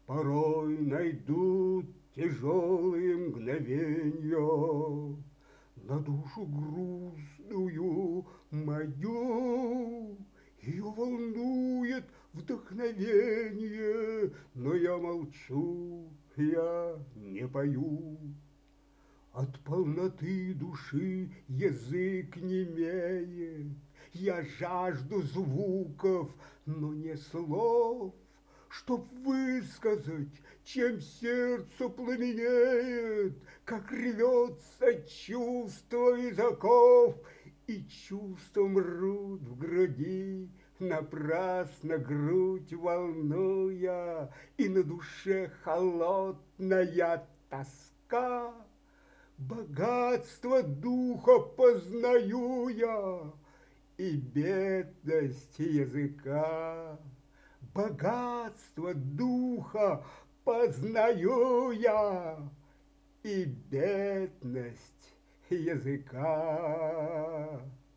Порой найдут тяжелые мгновенья на душу грустную мою. Ее волнует вдохновение, но я молчу, я не пою. От полноты души язык немеет, я жажду звуков, но не слов, чтоб высказать, чем сердце пламенеет, как рвется чувство из оков, и чувства мрут в груди, напрасно грудь волнуя, и на душе холодная тоска. Богатство духа познаю я и бедность языка. Богатство духа познаю я и бедность языка.